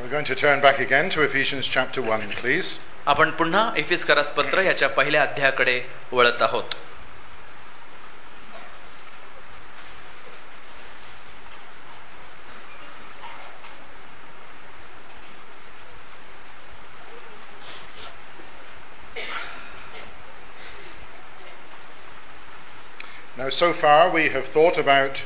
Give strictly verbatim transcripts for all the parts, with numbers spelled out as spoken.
We're going to turn back again to Ephesians chapter one, please. आपण पुन्हा एफिसकरास पत्र याच्या पहिल्या अध्यायाकडे वळत आहोत. Now, so far we have thought about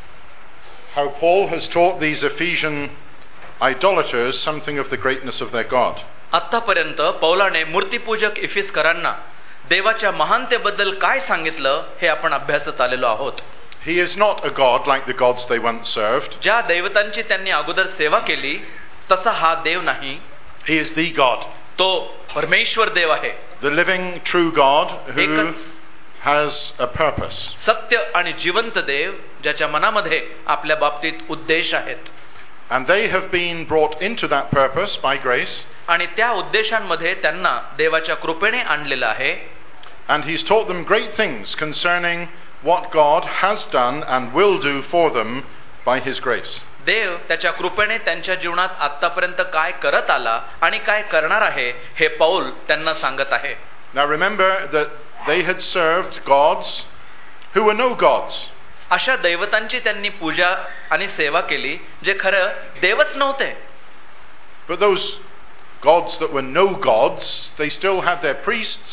how Paul has taught these Ephesian idolaters something of the greatness of their God. आतापर्यंत पौलाने मूर्तिपूजक इफिसकरांना देवाच्या महानतेबद्दल काय सांगितलं हे आपण अभ्यासत आलेलो आहोत. He is not a God like the gods they once served. ज्या दैवतांची त्यांनी अगोदर सेवा केली तसा हा देव नाही. He is the God. तो परमेश्वर देव आहे. The living true God who एकच has a purpose. सत्य आणि जिवंत देव ज्याच्या मनामध्ये आपल्या बाबतीत उद्देश आहेत. And they have been brought into that purpose by grace. आणि त्या उद्देशांमध्ये त्यांना देवाच्या कृपेने आणलेलं आहे. And he's taught them great things concerning what God has done and will do for them by his grace. देव त्याच्या कृपेने त्यांच्या जीवनात आतापर्यंत काय करत आला आणि काय करणार आहे हे पौल त्यांना सांगत आहे. Now remember that they had served gods who were no gods. अशा दैवतांची त्यांनी पूजा आणि सेवा केली जे खरं देवच नव्हते. But those gods that were no gods, they still had their priests.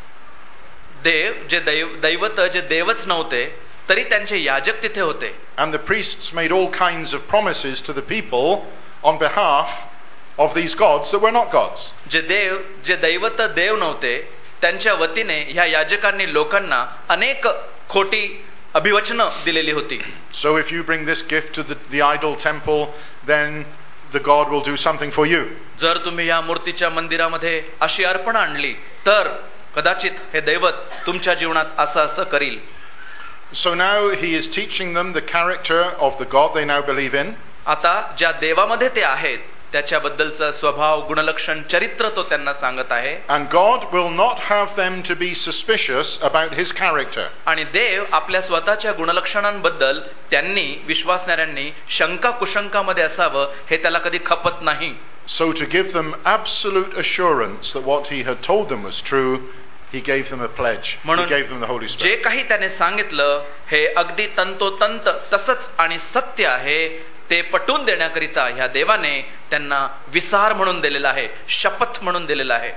देव जे दैव दैवत जे देवच नव्हते तरी त्यांचे याजक तिथे होते. And the priests made all kinds of promises to the people on behalf of these gods that were not gods. जे देव जे दैवत देव नव्हते त्यांच्या वतीने ह्या याजकांनी लोकांना अनेक खोटी अभिवचनं दिलेली होती. So if you bring this gift to the, the idol temple, then the God will do something for you. जर तुम्ही या मूर्तीच्या मंदिरामध्ये अशी अर्पण आणली तर कदाचित हे दैवत तुमच्या जीवनात असं असं करील. So now he is teaching them the character of the God they now believe in. आता ज्या देवामध्ये ते आहेत त्याच्याबद्दलचा स्वभाव गुणलक्षण चरित्र तो त्यांना सांगत आहे. And God will not have them to be suspicious about his character. आणि देव आपल्या स्वतःच्या गुणलक्षणांबद्दल त्यांनी विश्वासणाऱ्यांनी शंका कुशंकामध्ये असावं हे त्याला कधी खपत नाही. So to give them absolute assurance that what he had told them was true, he gave them a pledge. He gave them the Holy Spirit. जे काही त्याने सांगितलं हे अगदी तंतोतंत तसंच आणि सत्य आहे ते पटवून देण्याकरिता ह्या देवाने त्यांना विसार म्हणून दिलेला आहे, शपथ म्हणून दिलेला आहे.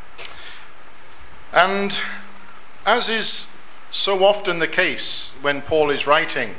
And as is so often the case when Paul is writing,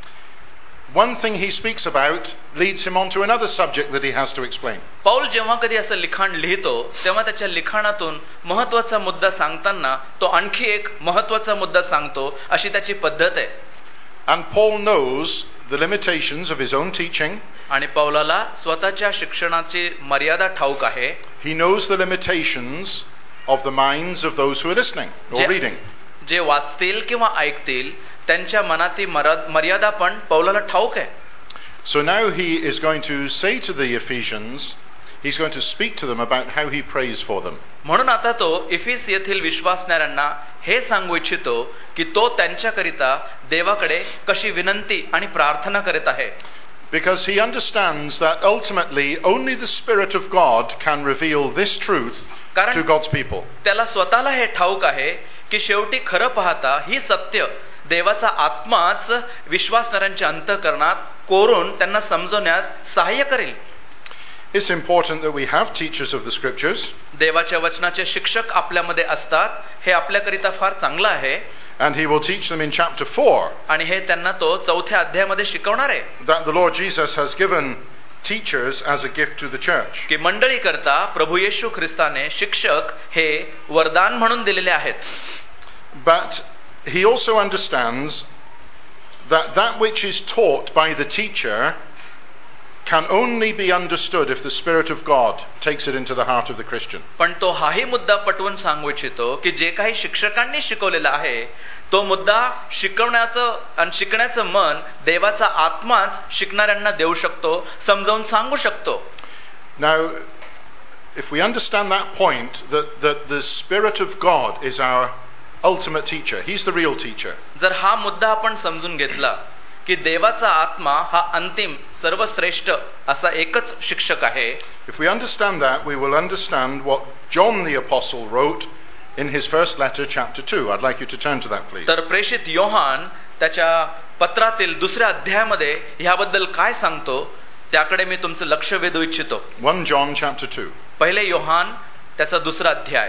one thing he speaks about leads him on to another subject that he has to explain. Paul जेव्हा कधी असं लिखाण लिहितो तेव्हा त्याच्या लिखाणातून महत्वाचा मुद्दा सांगताना तो आणखी एक महत्वाचा मुद्दा सांगतो अशी त्याची पद्धत आहे. And Paul knows the limitations of his own teaching. आणि पौलाला स्वतःच्या शिक्षणाची मर्यादा ठाऊक आहे. He knows the limitations of the minds of those who are listening or reading. जे वाचतील किंवा ऐकतील त्यांच्या मनातील मर्यादा पण पौलाला ठाऊक आहे. So now he is going to say to the Ephesians, he's going to speak to them about how he prays for them. म्हणून आता तो इफिस येथील विश्वासणाऱ्यांना हे सांगू इच्छितो की तो त्यांच्याकरिता देवाकडे कशी विनंती आणि प्रार्थना करत आहे. Because he understands that ultimately only the Spirit of God can reveal this truth to God's people. त्याला स्वतःला हे ठाऊक आहे की शेवटी खरं पाहता ही सत्य देवाचा आत्माच विश्वासणाऱ्यांच्या अंतःकरणात कोरून त्यांना समजवण्यास सहाय्य करेल. It's important that we have teachers of the scriptures. देवाच्या वचनाचे शिक्षक आपल्यामध्ये असतात हे आपल्याकरिता फार चांगलं आहे. And he will teach them in chapter four. आणि हे त्यांना तो चौथ्या अध्यायामध्ये शिकवणार आहे. That the Lord Jesus has given teachers as a gift to the church. की मंडळी करता प्रभू येशू ख्रिस्ताने शिक्षक हे वरदान म्हणून दिलेले आहेत. But he also understands that that which is taught by the teacher can only be understood if the Spirit of God takes it into the heart of the Christian. पण तो हाही मुद्दा पटवून सांगू इच्छितो की जे काही शिक्षकांनी शिकवलेलं आहे तो मुद्दा शिकवण्याचं आणि शिकण्याचं मन देवाचा आत्माच शिकणाऱ्यांना देऊ शकतो, समजावून सांगू शकतो. Now, if we understand that point, that, that the Spirit of God is our ultimate teacher, he's the real teacher. जर हा मुद्दा आपण समजून घेतला की देवाचा आत्मा हा अंतिम सर्वश्रेष्ठ असा एकच शिक्षक आहे. If we understand that, we will understand what John the Apostle wrote in his first letter, chapter two. I'd like you to turn to that, please. तर प्रेषित योहान त्याच्या पत्रातील दुसऱ्या अध्यायामध्ये ह्याबद्दल काय सांगतो त्याकडे मी तुमचं लक्ष वेधू इच्छितो. First John chapter two. पहिले योहान त्याचा दुसरा अध्याय.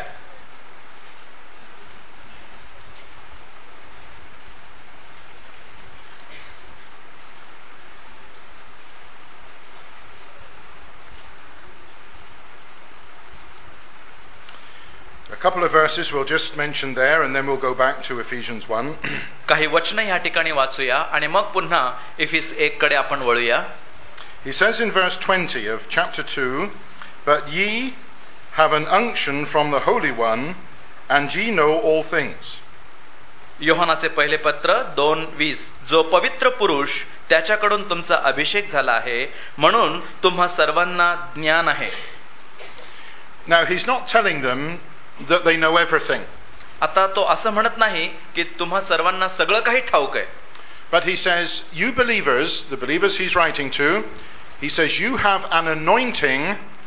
A couple of verses we'll just mention there, and then we'll go back to Ephesians one. काही वचन या ठिकाणी वाचूया आणि मग पुन्हा इफिस एक कडे आपण वळूया. He says in verse twenty of chapter two, "But ye have an unction from the Holy One, and ye know all things." योहानाचे पहिले पत्र दोन वीस. जो पवित्र पुरुष त्याच्याकडून तुमचा अभिषेक झाला आहे म्हणून तुम्हा सर्वांना ज्ञान आहे. Now he's not telling them that they know everything. आता तो असं म्हणत नाही की तुम्हा सर्वांना सगळं काही ठाऊक आहे. But he says, you believers, the believers he's writing to, he says, you have an anointing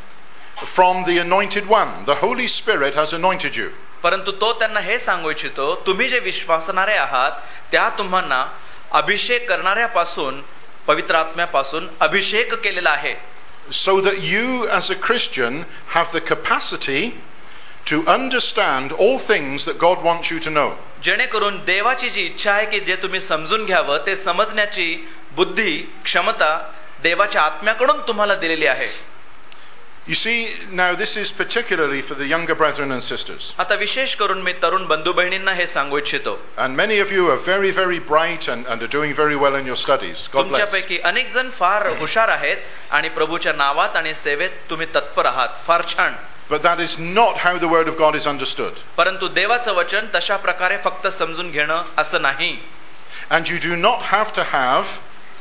from the anointed one. The Holy Spirit has anointed you. परंतु तो त्यांना हे सांगू इच्छितो, तुम्ही जे विश्वासणारे आहात त्या तुम्हाला अभिषेक करणाऱ्यापासून पवित्र आत्म्यापासून अभिषेक केलेला आहे. So that you as a Christian have the capacity to understand all things that God wants you to know. जेणेकरून देवाची जी इच्छा आहे की जे तुम्ही समजून घ्यावं ते समजण्याची बुद्धी क्षमता देवाच्या आत्म्याकडून तुम्हाला दिलेली आहे. You see, now this is particularly for the younger brethren and sisters. आता विशेष करून मी तरुण बंधू बहिणींना हे सांगू इच्छितो. And many of you are very very bright and, and are doing very well in your studies. God bless. तुमच्यापैकी अनेक जण फार हुशार आहेत आणि प्रभूच्या नावात आणि सेवेत तुम्ही तत्पर आहात. फार छान. But that is not how the word of God is understood. परंतु देवाचं वचन तशा प्रकारे फक्त समजून घेणं असं नाही. And you do not have to have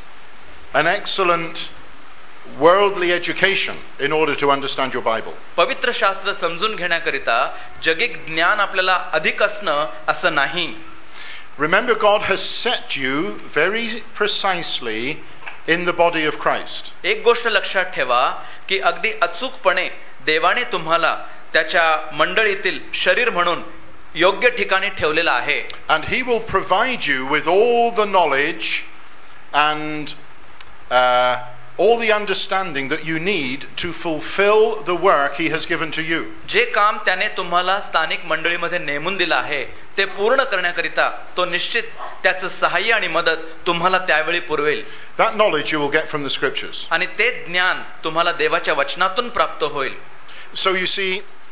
an excellent worldly education in order to understand your Bible. पवित्र शास्त्र समजून घेण्याकरिता जगिक ज्ञान आपल्याला अधिक असणं असं नाही. Remember, God has set you very precisely in the body of Christ. एक गोष्ट लक्षात ठेवा की अगदी अचूकपणे देवाने तुम्हाला त्याच्या मंडळीतील शरीर म्हणून योग्य ठिकाणी ठेवलेला आहे. And he will provide you with all the knowledge and uh, all the understanding that you need to fulfill the work he has given to you. जे काम त्याने तुम्हाला स्थानिक मंडळीमध्ये नेमून दिलं आहे ते पूर्ण करण्याकरिता तो निश्चित त्याचं सहाय्य आणि मदत तुम्हाला त्यावेळी पुरवेल. That knowledge you will get from the scriptures. आणि ते ज्ञान तुम्हाला देवाच्या वचनातून प्राप्त होईल. So you see,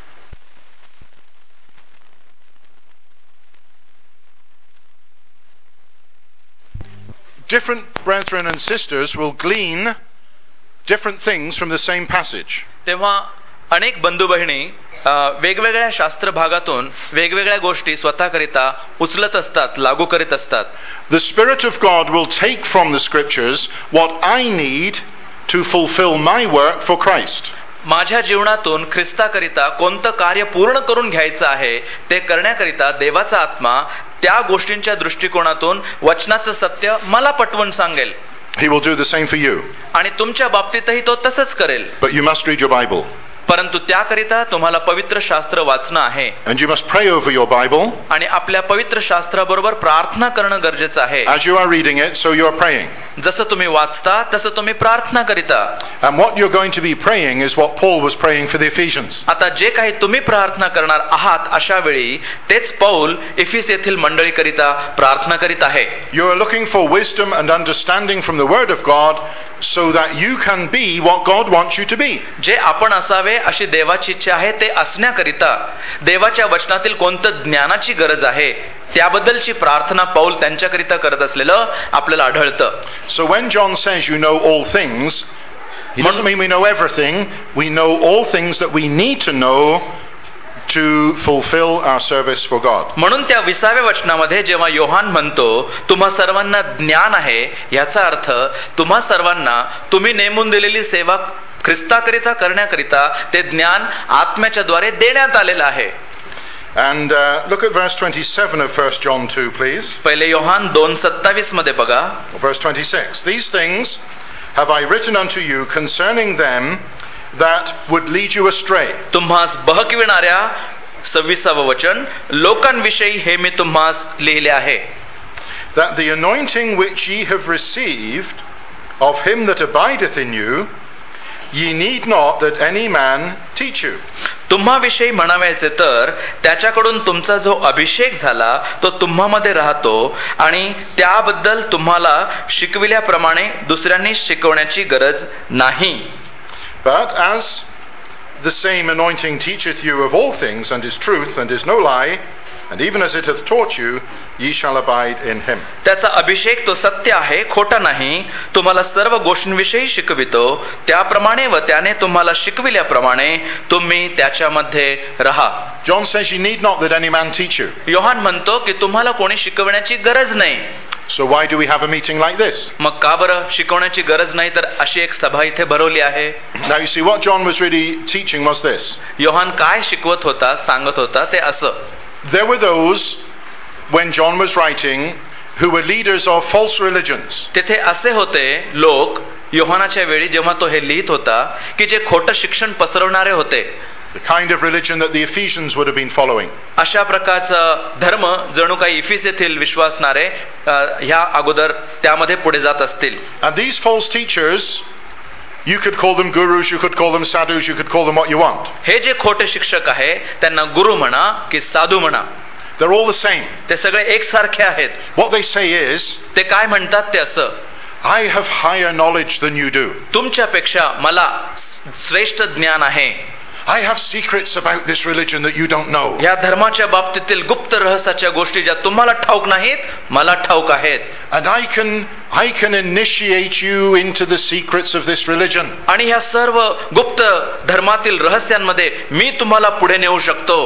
different brethren and sisters will glean different things from the same passage. तेव्हा अनेक बंधू बहिणी वेगवेगळ्या शास्त्र भागातून वेगवेगळ्या गोष्टी स्वतःकरिता उचलत असतात, लागू करीत असतात. The Spirit of God will take from the scriptures what I need to fulfill my work for Christ. माझ्या जीवनातून ख्रिस्ताकरिता कोणतं कार्य पूर्ण करून घ्यायचं आहे ते करण्याकरिता देवाचा आत्मा त्या गोष्टींच्या दृष्टिकोनातून वचनाचं सत्य मला पटवून सांगेल. He will do the same for you. आणि तुमच्या बाबतीतही तो तसंच करेल. But you must read your Bible. परंतु त्याकरिता तुम्हाला पवित्र शास्त्र वाचणं आहे. And you must pray over your Bible. आणि आपल्या पवित्र शास्त्राबरोबर प्रार्थना करणं गरजेचं आहे. As you are reading it, so you are praying. जसं तुम्ही वाचता तसं तुम्ही प्रार्थना करिता. And what you're going to be praying is what Paul was praying for the Ephesians. आता जे काही तुम्ही प्रार्थना करणार आहात अशा वेळी तेच पौल इफिस येथील मंडळी करिता प्रार्थना करीत आहे. You are looking for wisdom and understanding from the word of God so that you can be what God wants you to be. जे आपण असावे अशी देवाची इच्छा आहे ते असण्याकरिता देवाच्या वचनातील कोणतं ज्ञानाची गरज आहे त्याबद्दलची प्रार्थना पौल त्यांच्याकरिता करत असलेलं आपल्याला आढळतं. So when John says you know all things, he doesn't mean we know everything. We know all things that we need to know to fulfill our service for God. म्हणून त्या विसाव्या वचनामध्ये जेव्हा योहान म्हणतो तुम्हा सर्वांना ज्ञान आहे याचा अर्थ तुम्हा सर्वांना तुम्ही नेमून दिलेली सेवा ख्रिस्ताकरिता करण्याकरिता ते ज्ञान आत्म्याच्या द्वारे देण्यात आलेलं आहे. And uh, look at verse twenty-seven of First John two, please. पहिले योहान दोन सत्तावीस मध्ये बघा. Verse twenty-six. These things have I written unto you concerning them that would lead you astray. तुम्हास बहकविणाऱ्या सव्वीसावं वचन, लोकांविषयी हे मी तुम्हास लिहिले आहे. That the anointing which ye have received of him that abideth in you, ye need not that any man teach you. तुम्हाविषयी म्हणावायचे तर त्याच्याकडून तुमचा जो अभिषेक झाला तो तुम्हामध्ये राहतो आणि त्याबद्दल तुम्हाला शिकविल्याप्रमाणे दुसऱ्यांनी शिकवण्याची गरज नाही. But as the same anointing teacheth you of all things, and is truth, and is no lie, and even as it hath taught you, ye shall abide in him. त्याचा अभिषेक तो सत्य आहे, खोटा नाही, तुम्हाला सर्व गोष्टींविषयी शिकवितो, त्याप्रमाणे व त्याने तुम्हाला शिकविल्याप्रमाणे तुम्ही त्याच्यामध्ये राहा. John says you need not that any man teach you. Yohan म्हणतो की तुम्हाला कोणी शिकवण्याची गरज नाही. So why do we have a meeting like this? मग का बरं शिकवण्याची गरज नाही तर अशी एक सभा इथे भरवली आहे? Now you see what John was really teaching was this. Yohan काय शिकवत होता, सांगत होता ते असं. There were those when John was writing who were leaders of false religions. तिथे असे होते लोक योहानाच्या वेळी जेव्हा तो हे लिहित होता की जे खोटं शिक्षण पसरवणारे होते. The kind of religion that the Ephesians would have been following. अशा प्रकारचा धर्म जणू काही इफिस येथील विश्वासणारे ह्या अगोदर त्यामध्ये पुढे जात असतील. And these false teachers, you could call them gurus, you could call them sadhus, you could call them what you want. हे जे खोटे शिक्षक आहे त्यांना गुरु म्हणा की साधू म्हणा, They're all the same. ते सगळे एकसारखे आहेत. What they say is, ते काय म्हणतात ते असं, I have higher knowledge than you do. तुमच्यापेक्षा मला श्रेष्ठ ज्ञान आहे. I have secrets about this religion that you don't know. या धर्माच्या बाबतीतील गुप्त रहस्याच्या गोष्टी ज्या तुम्हाला ठाऊक नाहीत मला ठाऊक आहेत. And I can I can initiate you into the secrets of this religion. आणि ह्या सर्व गुप्त धर्मातील रहस्यांमध्ये मी तुम्हाला पुढे नेऊ शकतो.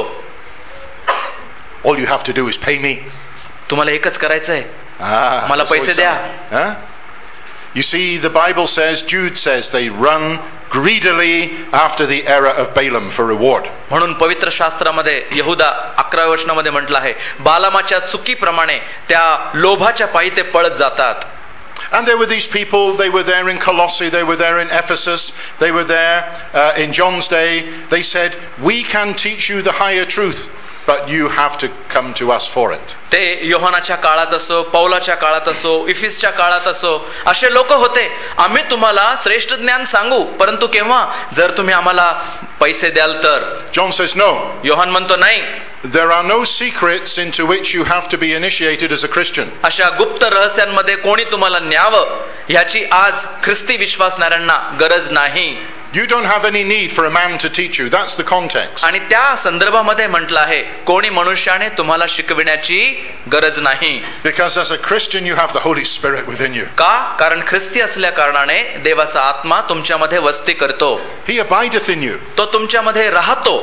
All you have to do is pay me. तुम्हाला एकच करायचंय, Ah, मला that's पैसे always द्या. something. Huh? You see, the Bible says, Jude says, they run greedily after the error of Balaam for reward. म्हणून पवित्र शास्त्रामध्ये यहुदा अकराव्या वचनामध्ये म्हटलं आहे, बालामाच्या चुकीप्रमाणे त्या लोभाच्या पायी ते पळत जातात. And there were these people, they were there in Colossae, they were there in Ephesus, they were there uh, in John's day. They said, we can teach you the higher truth, but you have to come to us for it. ते योहानाच्या काळात असो, पौलाच्या काळात असो, इफिसच्या काळात असो, असे लोक होते. आम्ही तुम्हाला श्रेष्ठ ज्ञान सांगू, परंतु केव्हा, जर तुम्ही आम्हाला पैसे द्याल तर. John says, no. योहान म्हणतो नाही. There are no secrets into which you have to be initiated as a Christian. अशा गुप्त रहस्यांमध्ये कोणी तुम्हाला न्यावं ह्याची आज ख्रिस्ती विश्वासणाऱ्यांना गरज नाही. You don't have any need for a man to teach you. That's the context. आणि त्या संदर्भामध्ये म्हटलं आहे, कोणी मनुष्याने तुम्हाला शिकविण्याची गरज नाही. Because as a Christian you have the Holy Spirit within you. का? कारण ख्रिस्ती असल्या कारणाने देवाचा आत्मा तुमच्यामध्ये वस्ती करतो. He abideth in you. तो तुमच्यामध्ये राहतो.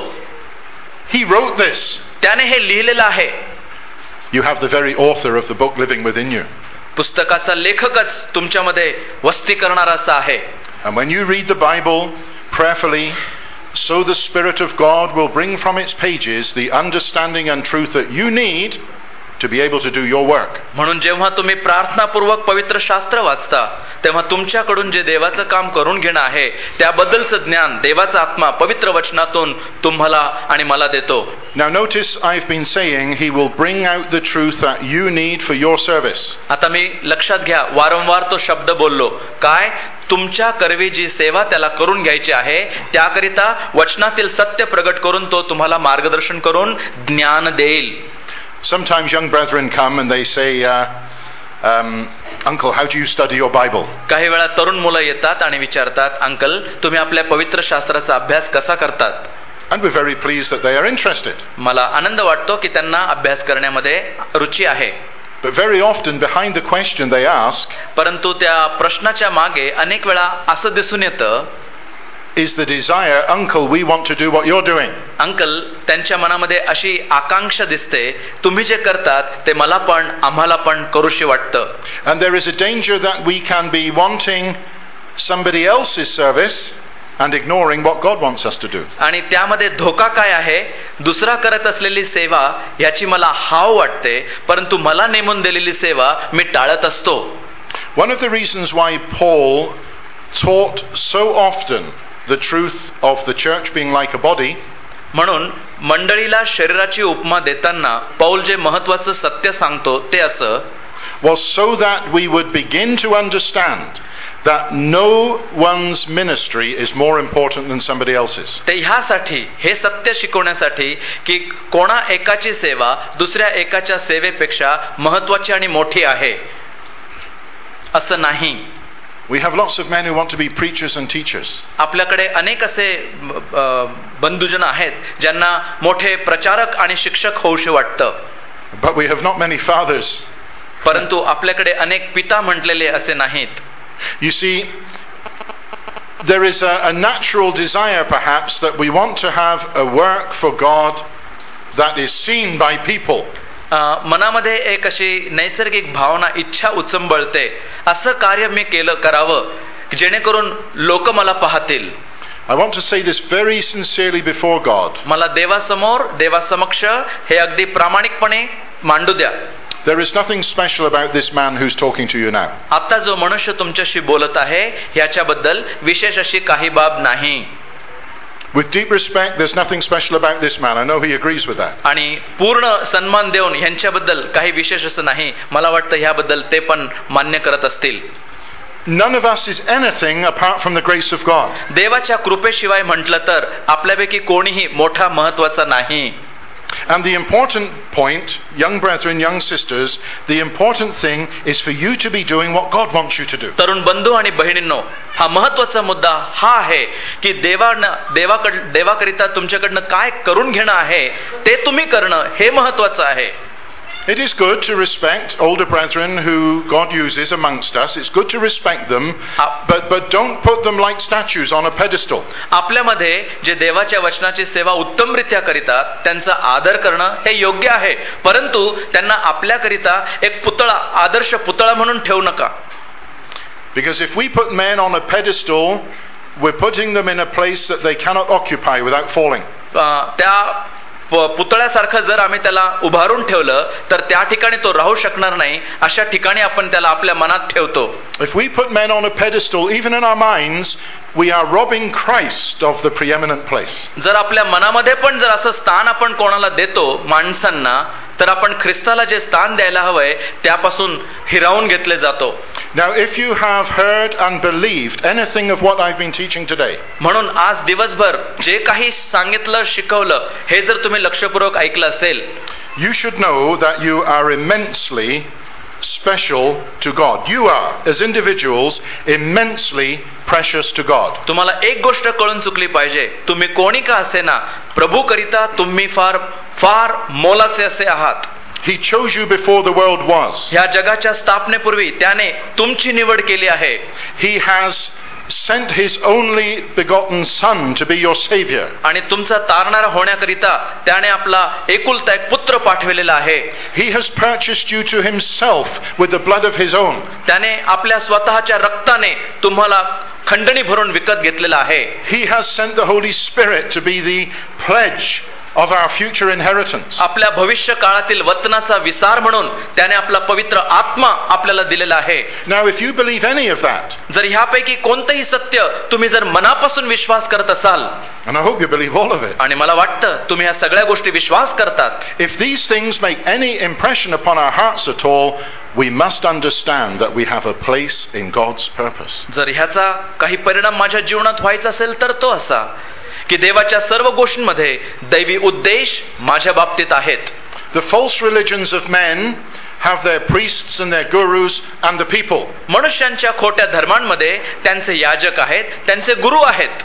He wrote this. त्याने हे लिहिलेलं आहे. You have the very author of the book living within you. पुस्तकाचा लेखकच तुमच्यामध्ये वस्ती करणारा असा आहे. And when you read the Bible prayerfully, so the Spirit of God will bring from its pages the understanding and truth that you need to be able to do your work. म्हणून जेव्हा तुम्ही प्रार्थनापूर्वक पवित्र शास्त्र वाचता तेव्हा तुमच्याकडून जे देवाचं काम करून घेणं आहे त्याबद्दलचं ज्ञान देवाचा आत्मा पवित्र वचनातून तुम्हाला आणि मला देतो. Now notice I've been saying he will bring out the truth that you need for your service. आता मी लक्षात घ्या, वारंवार तो शब्द बोललो, काय? तुमच्या करवी जी सेवा त्याला करून घ्यायची आहे त्याकरिता वचनातील सत्य प्रगट करून तो तुम्हाला मार्गदर्शन करून ज्ञान देईल. Sometimes young brethren come and they say, uh, um, Uncle, how do you study your Bible? काही वेळा तरुण मुलं येतात आणि विचारतात, अंकल तुम्ही आपल्या पवित्र शास्त्राचा अभ्यास कसा करतात? And we're very pleased that they are interested. मला आनंद वाटतो की त्यांना अभ्यास करण्यामध्ये रुची आहे. But very often behind the question they ask, परंतु त्या प्रश्नाच्या मागे अनेक वेळा असं दिसून येतं, is the desire, Uncle, we want to do what you're doing. Uncle त्यांच्या मनामध्ये अशी आकांक्षा दिसते, तुम्ही जे करतात ते मला पण आम्हाला पण करूशी वाटतं. And there is a danger that we can be wanting somebody else's service and ignoring what God wants us to do. आणि त्यामध्ये धोका काय आहे? दुसरा करत असलेली सेवा याची मला हाव वाटते, परंतु मला नेमून दिलेली सेवा मी टाळत असतो. One of the reasons why Paul taught so often the truth of the church being like a body, म्हणून मंडळीला शरीराची उपमा देताना पौल जे महत्वाचं सत्य सांगतो ते असं, was so that we would begin to understand that no one's ministry is more important than somebody else's. ते ह्यासाठी, हे सत्य शिकवण्यासाठी की कोणा एकाची सेवा दुसऱ्या एकाच्या सेवेपेक्षा महत्वाची आणि मोठी आहे असं नाही. We have lots of men who want to be preachers and teachers. आपल्याकडे अनेक असे बंधुजन आहेत ज्यांना मोठे प्रचारक आणि शिक्षक होऊशे वाटतं. But we have not many fathers. परंतु आपल्याकडे अनेक पिता म्हटलेले असे नाहीत. You see, there is a, a natural desire perhaps that we want to have a work for God that is seen by people. मनामध्ये एक अशी नैसर्गिक भावना, इच्छा उचंबळते, असं कार्य मी केलं करावं जेणेकरून लोक मला पाहतील. I want to say this very sincerely before God. मला देवासमोर, देवासमक्ष हे अगदी प्रामाणिकपणे मांडू द्या. There is nothing special about this man who's talking to you now. आता जो मनुष्य तुमच्याशी बोलत आहे याच्याबद्दल विशेष अशी काही बाब नाही. With deep respect, there's nothing special about this man. I know he agrees with that. आणि पूर्ण सन्मान देऊन यांच्याबद्दल काही विशेष असं नाही, मला वाटतं ह्याबद्दल ते पण मान्य करत असतील. None of us is anything apart from the grace of God. देवाच्या कृपेशिवाय म्हटलं तर आपल्यापैकी कोणीही मोठा महत्वाचा नाही. And the important point, young brethren, young sisters, the important thing is for you to be doing what God wants you to do. तरुण बंधू आणि बहिणींनो, हा महत्वाचा मुद्दा हा आहे की देवानं देवाकड देवाकरिता तुमच्याकडनं काय करून घेणं आहे ते तुम्ही करणं हे महत्वाचं आहे. It is good to respect older brethren who God uses amongst us. It's good to respect them, but but don't put them like statues on a pedestal. आपल्यामध्ये जे देवाच्या वचनाची सेवा उत्तमरित्या करीतात त्यांचा आदर करणं हे योग्य आहे, परंतु त्यांना आपल्याकरिता एक पुतळा, आदर्श पुतळा म्हणून ठेवू नका. Because if we put men on a pedestal, we're putting them in a place that they cannot occupy without falling. त्या पुतळ्यासारखं जर आम्ही त्याला उभारून ठेवलं तर त्या ठिकाणी तो राहू शकणार नाही, अशा ठिकाणी आपण त्याला आपल्या मनात ठेवतो. If we put men on a pedestal, even in our minds, we are robbing Christ of the preeminent place. जर आपल्या मनामध्ये पण जर असं स्थान आपण कोणाला देतो माणसांना, तर आपण ख्रिस्ताला जे स्थान द्यायला हवंय त्यापासून हिरावून घेतले जातो. Now, if you have heard and believed anything of what I've been teaching today, म्हणून आज दिवसभर जे काही सांगितलं, शिकवलं, हे जर तुम्ही लक्षपूर्वक ऐकलं असेल, you should know that you are immensely special to God. You are, as individuals, immensely precious to God. तुम्हाला एक गोष्ट कळून चुकली पाहिजे, तुम्ही कोणी का असेना, प्रभू करिता तुम्ही फार फार मोलाचे असे आहात. He chose you before the world was. ह्या जगाच्या स्थापनेपूर्वी त्याने तुमची निवड केली आहे. He has sent his only begotten son to be your savior. आणि तुमचा तारणारा होण्याकरिता त्याने आपला एकुलता एक पुत्र पाठवलेला आहे. He has purchased you to himself with the blood of his own. त्याने आपल्या स्वतःच्या रक्ताने तुम्हाला खंडणी भरून विकत घेतलेला आहे. He has sent the Holy Spirit to be the pledge of our future inheritance. आपल्या भविष्य काळातील वतनाचा विसार म्हणून त्याने आपला पवित्र आत्मा आपल्याला दिलेला आहे. Now, if you believe any of that, जर ह्यापैकी कोणतेही सत्य तुम्ही जर मनापासून विश्वास करत असाल, and I hope you believe all of it, आणि मला वाटतं तुम्ही ह्या सगळ्या गोष्टी विश्वास करतात, if these things make any impression upon our hearts at all, we must understand that we have a place in God's purpose. जर ह्याचा काही परिणाम माझ्या जीवनात व्हायचा असेल तर तो असा की देवाच्या सर्व गोष्टींमध्ये दैवी उद्देश माझ्या बाबतीत आहेत. The false religions of men have their priests and their gurus and the people. मनुष्यांच्या खोट्या धर्मांमध्ये त्यांचे याजक आहेत, त्यांचे गुरु आहेत.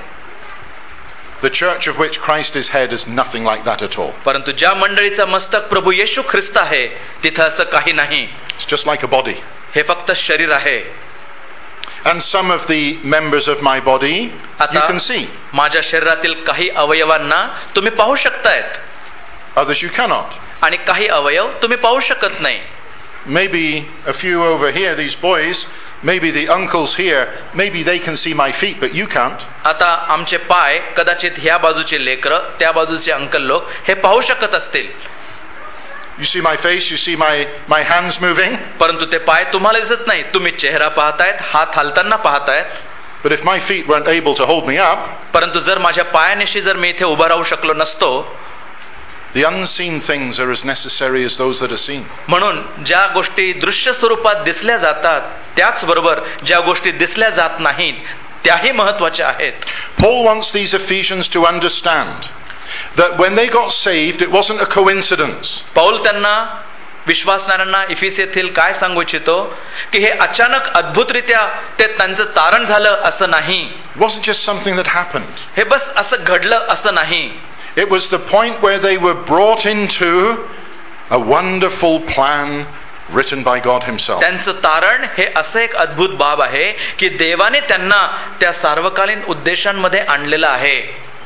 The church of which Christ is head is nothing like that at all. परंतु ज्या मंडळीचा मस्तक प्रभू येशू ख्रिस्त आहे तिथं असं काही नाही. It's just like a body. हे फक्त शरीर आहे. And some of the members of my body you can see. माझ्या शरीरातील काही अवयवांना तुम्ही पाहू शकतायत, others you cannot. आणि काही अवयव तुम्ही पाहू शकत नाही. Maybe a few over here, these boys, Maybe the uncles here, maybe they can see my feet, but you can't. आता आमचे पाय कदाचित ह्या बाजूचे लेकरं त्या बाजूचे अंकल लोक हे पाहू शकत असतील. You see my face, you see my, my hands moving. परंतु ते पाय तुम्हाला दिसत नाही. तुम्ही चेहरा पाहतायत, हात हालताना पाहतायत. But if my feet weren't able to hold me up, परंतु जर माझ्या पायानिशी जर मी इथे उभा राहू शकलो नसतो, the unseen things are as necessary as those that are seen. म्हणून ज्या गोष्टी दृश्य स्वरूपात दिसल्या जातात त्याच बरोबर ज्या गोष्टी दिसल्या जात नाहीत त्याही महत्त्वाच्या आहेत. Paul wants these Ephesians to understand that when they got saved, it wasn't a coincidence. Paul त्यांना विश्वासणाऱ्यांना इफिसेतील काय सांगू इच्छितो की हे अचानक अद्भुतरित्या ते त्यांचं तारण झालं असं नाही. It wasn't just something that happened. हे बस असं घडलं असं नाही. It was the point where they were brought into a wonderful plan written by God himself. त्यांचं तारण हे असं एक अद्भुत बाब आहे की देवाने त्यांना त्या सार्वकालीन उद्देशांमध्ये आणलेलं आहे.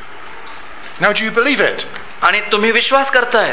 Now do you believe it? आणि तुम्ही विश्वास करतायत?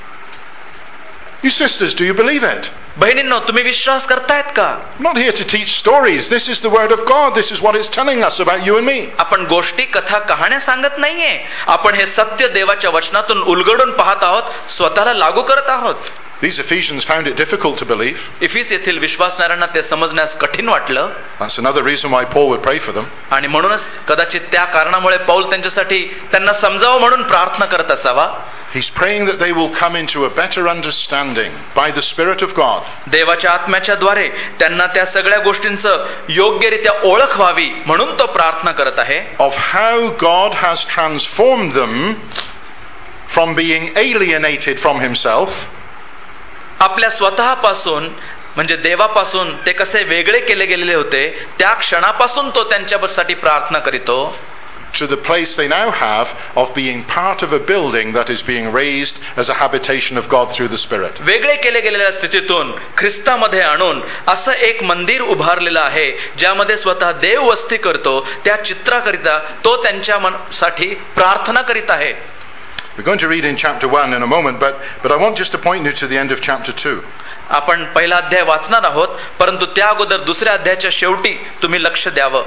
You sisters, do you believe it? बहिणींनो, तुम्ही विश्वास करतायत का? I'm not here to teach stories. This is the word of God. This is what it's telling us about you and me. आपण गोष्टी कथा कहाण्या सांगत नाहीये. आपण हे सत्य देवाच्या वचनातून उलगडून पाहत आहोत, स्वतःला लागू करत आहोत. These Ephesians found it difficult to believe. इफिस येथील विश्वासणाऱ्यांना ते समजण्यास कठीण वाटलं. That's another reason why Paul would pray for them. आणि म्हणूनच कदाचित त्या कारणामुळे पौल त्यांच्यासाठी त्यांना समजावं म्हणून प्रार्थना करत असावा. He's praying that they will come into a better understanding by the Spirit of God. देवाच्या आत्म्याच्या द्वारे त्यांना त्या सगळ्या गोष्टींचं योग्यरित्या ओळख व्हावी म्हणून तो प्रार्थना करत आहे. Of how God has transformed them from being alienated from himself, आपल्या स्वतःपासून म्हणजे देवापासून ते कसे वेगळे केले गेलेले होते त्या क्षणापासून तो त्यांच्यासाठी प्रार्थना करीतो, to the place they now have of being part of a building that is being raised as a habitation of God through the Spirit. वेगळे केले गेलेल्या स्थितीतून ख्रिस्तामध्ये आणून असं एक मंदिर उभारलेलं आहे ज्यामध्ये स्वतः देव वस्ती करतो. त्या चित्राकरिता तो त्यांच्यासाठी प्रार्थना करीत आहे. We're going to read in chapter one in a moment, but but I want just to point you to the end of chapter two. आपण पहिला अध्याय वाचणार आहोत, परंतु त्या अगोदर दुसऱ्या अध्यायाच्या शेवटी तुम्ही लक्ष द्यावं.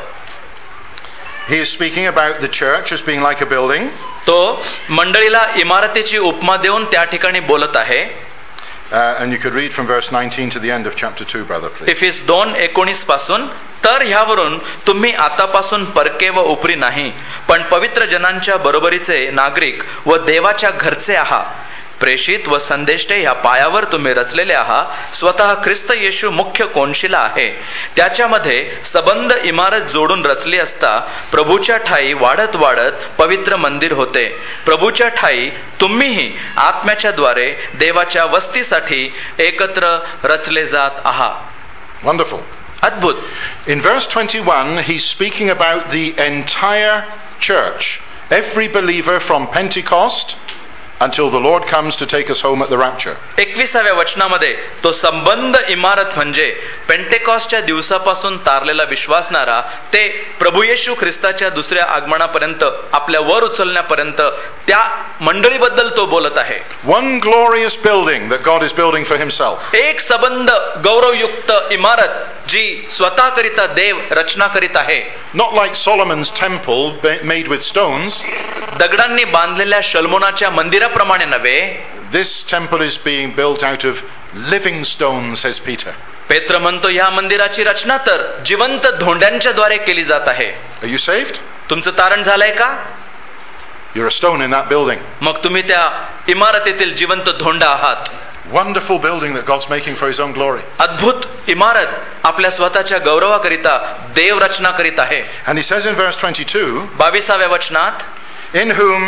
He is speaking about the church as being like a building. तो मंडळीला इमारतीची उपमा देऊन त्या ठिकाणी बोलत आहे. Uh, and you could read from verse nineteen to the end of chapter two, brother, please. इफिस दोन एकोणीस पासून, तर ह्यावरून तुम्ही आतापासून परके व उपरी नाही पण पवित्र जनांच्या बरोबरीचे नागरिक व देवाच्या घरचे आहात. प्रेषित व संदेष्टे ह्या पायावर तुम्ही रचलेले आहात. स्वतः ख्रिस्त येशू मुख्य कोनशिला आहे. त्याच्यामध्ये सबंध इमारत जोडून रचली असता प्रभूच्या ठाई वाढत वाढत पवित्र मंदिर होते. प्रभूच्या ठाई तुम्हीही आत्म्याच्या द्वारे देवाच्या वस्तीसाठी एकत्र रचले जात आहात. Wonderful. अद्भुत. In verse twenty-one, he's speaking about the entire church, every believer from Pentecost until the Lord comes to take us home at the rapture. एकविसाव्या वचनामध्ये तो संबंध इमारत म्हणजे पेंटेकॉस्टच्या दिवसापासून तारलेला विश्वासणारा ते प्रभू येशू ख्रिस्ताच्या दुसऱ्या आगमनापर्यंत आपल्या वर उचलण्यापर्यंत त्या मंडळीबद्दल तो बोलत आहे. One glorious building that God is building for himself. एक संबंध गौरवयुक्त इमारत जी स्वतः करिता देव रचना करीत आहे. Not like Solomon's temple made with stones. दगडांनी बांधलेल्या शल्मोनाच्या मंदिराप्रमाणे नव्हे. This temple is being built out of living stones, says Peter. पेत्र म्हणतो या मंदिराची रचना तर जिवंत धोंड्यांच्या द्वारे केली जात आहे. Are you saved? तुमचं तारण झालंय का? You're a stone in that building. मग तुम्ही त्या इमारतीतील जिवंत धोंडा आहात. Wonderful building that God's making for his own glory. अद्भुत इमारत आपल्या स्वतःच्या गौरवाकरिता देव रचना करीत आहे. And he says in verse twenty-two, बावीसाव्या वचनात, in whom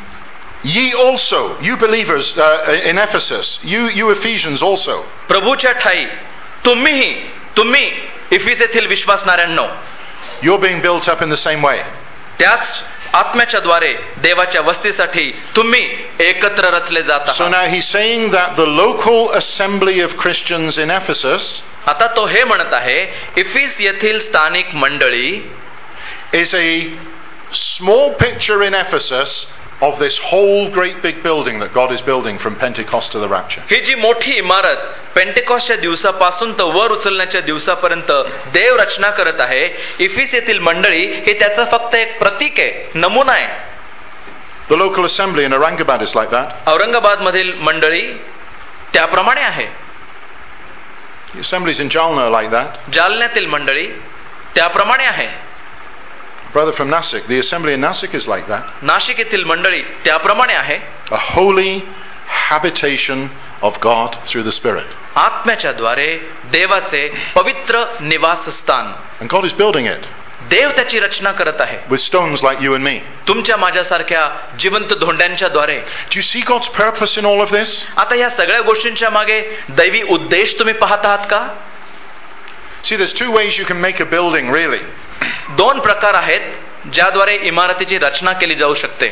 ye also, you believers uh, in Ephesus, you you Ephesians also. प्रभूच्या ठाई तुम्हीही तुम्ही इफिस येथील विश्वासणाऱ्यांनो, you're being built up in the same way. त्याच आत्म्याच्या द्वारे देवाच्या वस्तीसाठी तुम्ही एकत्र रचले जात आहात. So now he's saying that the local assembly of Christians in Ephesus, आता तो हे म्हणत आहे इफिस येथील स्थानिक मंडळी is a small picture in Ephesus of this whole great big building that God is building from Pentecost to the rapture. ही जी मोठी इमारत पेंटेकॉस्टच्या दिवसापासून तर वर उचलण्याच्या दिवसापर्यंत देव रचना करत आहे, इफिस येथील मंडळी हे त्याचं फक्त एक प्रतीक आहे, नमुना आहे. The local assembly in Aurangabad is like that. Aurangabad मधील मंडळी त्याप्रमाणे आहे. The assemblies in Jalna are like that. जालन्यातील मंडळी त्याप्रमाणे आहे. Brother from Nasik, the assembly in Nasik is like that. Nashik येथील मंडळी त्याप्रमाणे आहे. A holy habitation of God through the Spirit. आत्म्याच्या द्वारे देवाचे पवित्र निवासस्थान. And God is building it देव त्याची रचना करत आहे. with stones like you and me. तुमच्या माझ्यासारख्या जिवंत धोंड्यांच्या द्वारे. Do you see God's purpose in all of this? आता या सगळ्या गोष्टींच्या मागे दैवी उद्देश तुम्ही पाहत आहात का? See, there's two ways you can make a building, really. दोन प्रकार आहेत ज्याद्वारे इमारतीची रचना केली जाऊ शकते.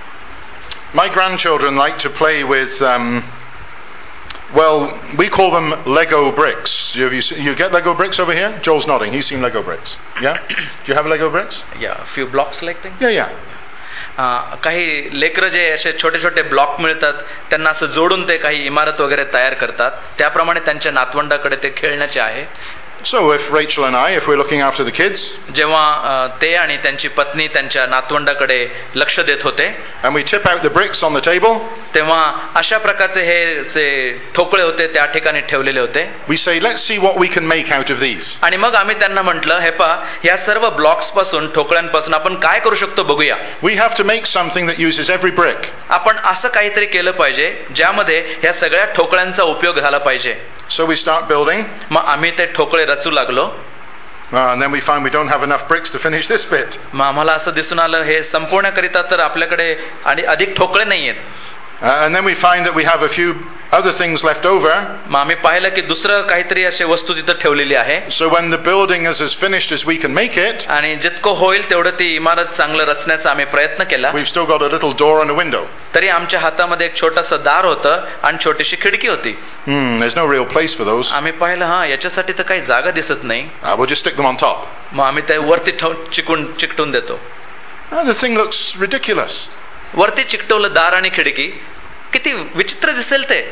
My grandchildren like to play with, um, well, we call them Lego bricks. You, you, you get Lego bricks over here? Joel's nodding. He's seen Lego bricks. Yeah? Do you have Lego bricks? Yeah, few blocks like thing. Yeah, yeah. Uh, काही लेकरं जे असे छोटे छोटे block मिळतात त्यांना असं जोडून ते काही इमारत वगैरे तयार करतात, त्याप्रमाणे त्यांच्या नातवंडाकडे ते खेळण्याचे आहे. So if Rachel and I, if we're looking after the kids, जेव्हा ते आणि त्यांची पत्नी त्यांच्या नातवंडाकडे लक्ष देत होते, and we tip out the bricks on the table, तेव्हा अशा प्रकारचे हे जे ठोकळे होते त्या ठिकाणी ठेवलेले होते. we say, let's see what we can make out of these. आणि मग आम्ही त्यांना म्हटलं, हे पहा, या सर्व ब्लॉक्स पासून, ठोकळ्यांपासून आपण काय करू शकतो बघूया. We have to make something that uses every brick. आपण असं काहीतरी केलं पाहिजे ज्यामध्ये या सगळ्या ठोकळ्यांचा उपयोग झाला पाहिजे. So we start building. मग आम्ही ते ठोकळे रचू लागलो. Uh, and then we find we don't have enough bricks to finish this bit. मग आम्हाला असं दिसून आलं, हे संपवण्याकरिता तर आपल्याकडे आणि अधिक ठोकळे नाहीयेत. Uh, and then we find that we have a few other things left over. मग आम्ही पाहिलं की दुसरं काहीतरी अशी वस्तू तिथं ठेवलेली आहे. So when the building is as finished as we can make it, आणि जितकं होईल तेवढं ती इमारत चांगलं रचण्याचा आम्ही प्रयत्न केला. we've still got a little door and a window. तरी आमच्या हातामध्ये एक छोटंसं दार होतं आणि छोटीशी खिडकी होती. Hmm, there's no real place for those. आम्ही पाहिलं, हा याच्यासाठी तर काही जागा दिसत नाही. Uh, we'll just stick them on top. मग आम्ही ते वरती चिकून चिकटून देतो. Uh, the thing looks ridiculous. वरती चिकटवलं दार आणि खिडकी, किती विचित्र दिसेल ते.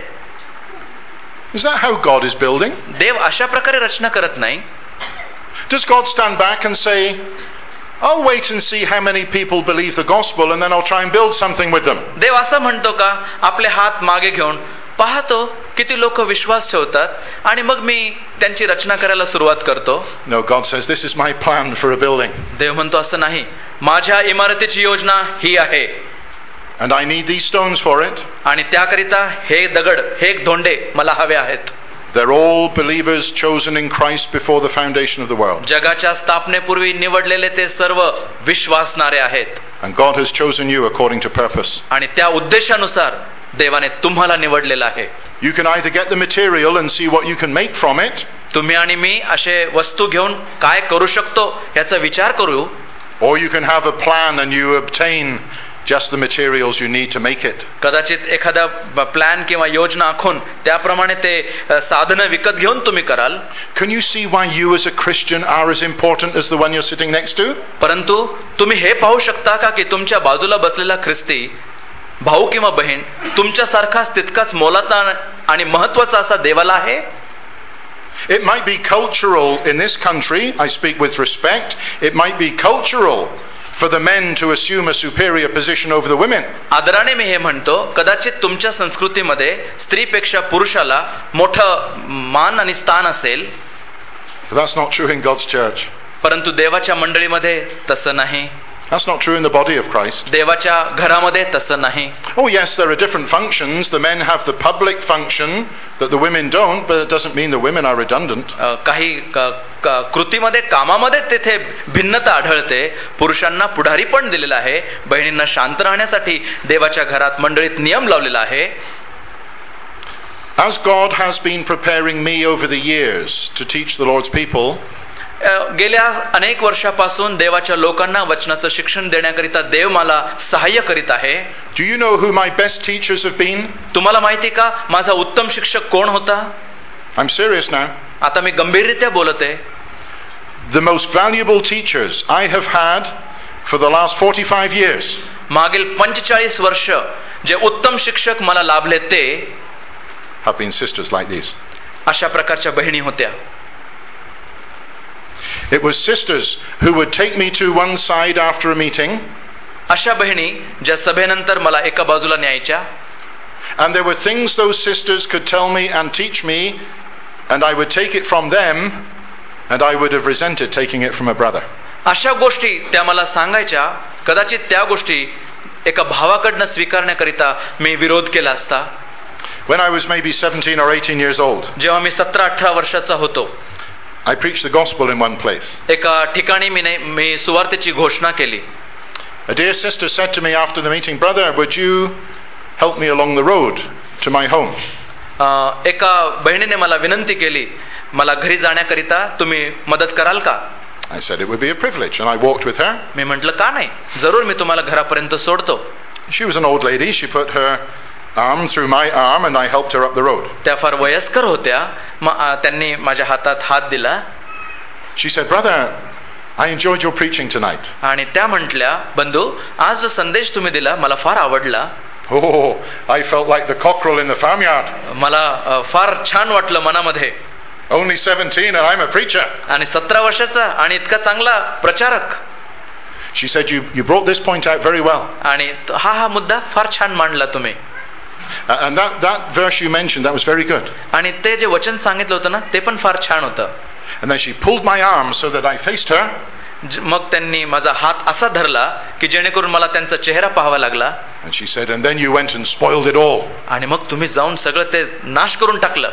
Is that how God is building? देव अशा प्रकारे रचना करत नाही. Does God stand back and say, I'll wait and see how many people believe the gospel and then I'll try and build something with them? देव असं म्हणतो का, आपले हात मागे घेऊन पाहतो किती लोक विश्वास ठेवतात आणि मग मी त्यांची रचना करायला सुरुवात करतो? No, God says, this is my plan for a building. देव म्हणतो असं नाही, माझ्या इमारतीची योजना ही आहे. And I need these stones for it. आणि त्याकरिता हे दगड, हे धोंडे मला हवे आहेत. They're all believers chosen in Christ before the foundation of the world. जगाच्या स्थापनेपूर्वी निवडलेले ते सर्व विश्वासणारे आहेत. And God has chosen you according to purpose. आणि त्या उद्देशानुसार देवाने तुम्हाला निवडलेलं आहे. You can either get the material and see what you can make from it. तुम्ही आणि मी असे वस्तू घेऊन काय करू शकतो याचा विचार करू. Or you can have a plan and you obtain just the materials you need to make it. कदाचित एखादा प्लॅन किंवा योजना आखून त्याप्रमाणे ते साधनं विकत घेऊन तुम्ही कराल. Can you see why you as a Christian are as important as the one you're sitting next to? परंतु तुम्ही हे पाहू शकता का की तुमच्या बाजूला बसलेला ख्रिस्ती भाऊ किंवा बहीण तुमच्यासारखाच तितकाच मोलाचा आणि महत्वाचा असा देवाला आहे. It might be cultural in this country, I speak with respect, it might be cultural for the men to assume a superior position over the women. आदराने मी हे म्हणतो, कदाचित तुमच्या संस्कृतीमध्ये स्त्रीपेक्षा पुरुषाला मोठं मान आणि स्थान असेल. But that's not true in God's church. परंतु देवाच्या मंडळीमध्ये तसं नाही. That's not true in the body of Christ. देवाच्या घरामध्ये तसं नाही. Oh yes, there are different functions. The men have the public function that the women don't, but it doesn't mean the women are redundant. काही कृतीमध्ये, कामामध्ये तेथे भिन्नता आढळते. पुरुषांना पुढारी पण दिलेला आहे, बहिणींना शांत राहण्यासाठी देवाच्या घरात मंडळीत नियम लावलेला आहे. As God has been preparing me over the years to teach the Lord's people, गेल्या अनेक वर्षापासून देवाच्या लोकांना वचनाचं शिक्षण देण्याकरिता देव मला सहाय्य करीत आहे. Do you know who my best teachers have been? तुम्हाला माहिती का माझा उत्तम शिक्षक कोण होता? I'm serious now. आता मी गंभीररित्या बोलत आहे. The most valuable teachers I have had for the last forty-five years मागील पंचेचाळीस वर्ष जे उत्तम शिक्षक मला लाभले ते have been sisters like these. अशा प्रकारच्या बहिणी होत्या. It was sisters who would take me to one side after a meeting. अशा बहिणी ज्या सभेनंतर मला एका बाजूला न्यायच्या. And there were things those sisters could tell me and teach me, and I would take it from them, and I would have resented taking it from a brother. अशा गोष्टी त्या मला सांगायच्या. कदाचित त्या गोष्टी एका भावाकडनं स्वीकारण्याकरिता मी विरोध केला असता. When I was maybe seventeen or eighteen years old, जेव्हा मी सतरा अठरा वर्षाचा होतो, I preached the gospel in one place. एका ठिकाणी मी मी सुवार्तेची घोषणा केली. A dear sister said to me after the meeting, "Brother, would you help me along the road to my home?" एका बहिणीने मला विनंती केली, मला घरी जाण्याकरिता तुम्ही मदत कराल का? I said it would be a privilege, and I walked with her. मी म्हटलं का नाही, जरूर मी तुम्हाला घरापर्यंत सोडतो. She was an old lady. She put her arm through my arm, and I helped her up the road. त्या फार वयस्कर होत्या. त्यांनी माझ्या हातात हात दिला. She said, "Brother, I enjoyed your preaching tonight." आणि त्या म्हटल्या, बंधू, आज जो संदेश तुम्ही दिला मला फार आवडला. Oh, I felt like the cockerel in the farmyard. मला फार छान वाटलं मनामध्ये. Only seventeen, and I'm a preacher. आणि सतरा वर्षाचा आणि इतका चांगला प्रचारक. She said, "You you brought this point out very well." आणि हा हा मुद्दा फार छान मांडला तुम्ही. And that that verse you mentioned, that was very good. आणि ते जे वचन सांगितलं होतं ना, ते पण फार छान होतं. And then she pulled my arm so that I faced her. मग त्यांनी माझा हात असा धरला की जेणेकरून मला त्यांचा चेहरा पाहावा लागला. And she said, "And then you went and spoiled it all." आणि मग तुम्ही जाऊन सगळं ते नाश करून टाकलं.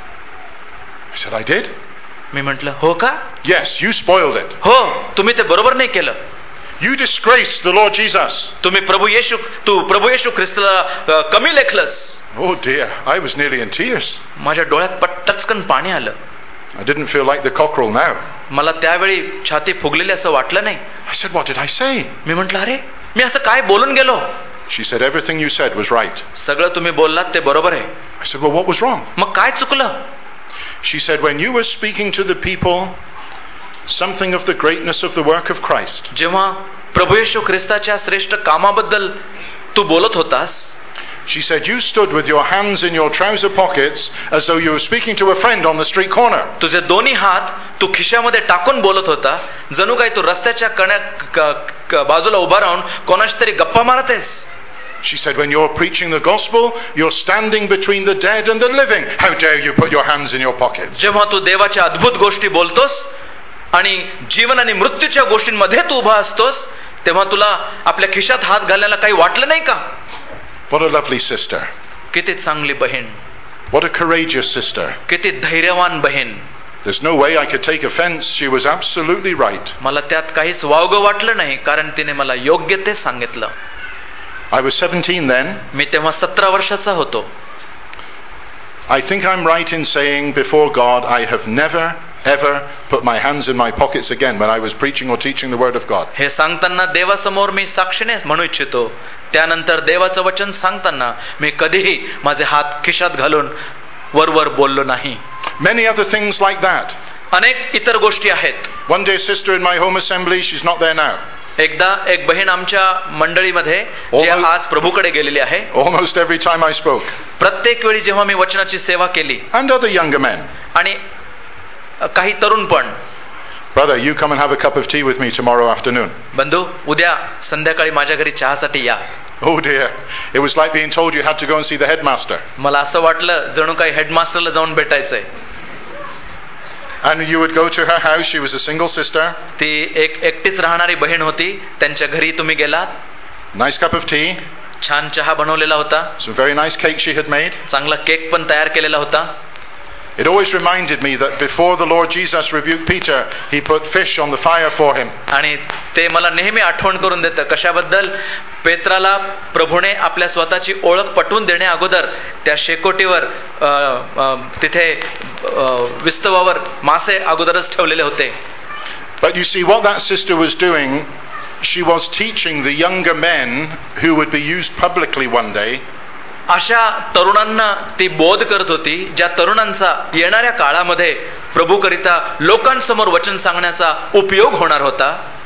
I said, "I did." मी म्हटलं, हो का? "Yes, you spoiled it. हो, तुम्ही ते बरोबर नाही केलं. You disgraced the Lord Jesus." तुम्ही प्रभू येशू तू प्रभू येशू ख्रिस्ताला कमी लेखलस. Oh dear, I was nearly in tears. माझ्या डोळ्यात पटकन पाणी आलं. I didn't feel like the cockerel now. मला त्यावेळी छाती फुगलेली असं वाटलं नाही. I said, "What did I say?" मी म्हटलं, अरे मी असं काय बोलून गेलो? She said, "Everything you said was right." सगळं तुम्ही बोललात ते बरोबर आहे. I said, "Well, what was wrong?" मग काय चुकलं? She said, "When you were speaking to the people something of the greatness of the work of Christ." जेव्हा प्रभू येशू ख्रिस्ताच्या श्रेष्ठ कामाबद्दल तू बोलत होतास. She said, "You stood with your hands in your trouser pockets as though you were speaking to a friend on the street corner." तुझे दोन्ही हात तू खिशामध्ये टाकून बोलत होता, जणू काही तू रस्त्याच्या कण्या बाजूला उभा राहून कोणाशी तरी गप्पा मारतेस. She said, "When you're preaching the gospel, you're standing between the dead and the living. How dare you put your hands in your pockets?" जेव्हा तू देवाच्या अद्भुत गोष्टी बोलतोस आणि जीवन आणि मृत्यूच्या गोष्टींमध्ये तू उभा असतोस, तेव्हा तुला आपल्या खिशात हात घालायला काही वाटलं नाही का? What a lovely sister. किती चांगली बहीण. What a courageous sister. किती धैर्यवान बहीण. There's no way I could take offense. She was absolutely right. मला त्यात काहीच वावगं वाटलं नाही, कारण तिने मला योग्य ते सांगितलं. I was seventeen then. मी तेव्हा सतरा वर्षाचा होतो. I think I'm right in saying before God, I have never ever put my hands in my pockets again when I was preaching or teaching the word of God. हे सांगताना देवासमोर मी साक्षीने म्हणू इच्छितो, त्यानंतर देवाचं वचन सांगताना मी कधीही माझे हात खिशात घालून वरवर बोललो नाही. Many other things like that. अनेक इतर गोष्टी आहेत. One day, sister in my home assembly, she's not there now. एकदा एक बहीण आमच्या मंडळीमध्ये जे आज प्रभूकडे गेलेली आहे. Almost every time I spoke. प्रत्येक वेळी जेव्हा मी वचनाची सेवा केली. And other younger men. आणि काही तरुण पण. Brother, you come and have a cup of tea with me tomorrow afternoon. बंधू, उद्या संध्याकाळी माझ्या घरी चहासाठी या. Oh dear, it was like being told you had to go and see the headmaster. मला असं वाटलं जणू काही हेडमास्टरला जाऊन भेटायचंय. And you would go to her house. She was a single sister. ती एक एकटीच राहणारी बहीण होती. त्यांच्या घरी तुम्ही गेलात. Nice cup of tea. छान चहा बनवलेला होता. Some very nice cake she had made. चांगला केक पण तयार केलेला होता. It always reminded me that before the Lord Jesus rebuked Peter, he put fish on the fire for him. आणि ते मला नेहमी आठवण करून देतं कशाबद्दल? पेत्राला प्रभूने आपल्या स्वतःची ओळख पटवून देण्या अगोदर त्या शेकोटीवर तिथे विस्तवावर मासे अगोदरच ठेवलेले होते. But you see what that sister was doing, she was teaching the younger men who would be used publicly one day. अशा तरुणांना ती बोध करत होती, ज्या तरुणांचा येणाऱ्या काळामध्ये प्रभूकरिता लोकांसमोर वचन सांगण्याचा उपयोग होणार होता.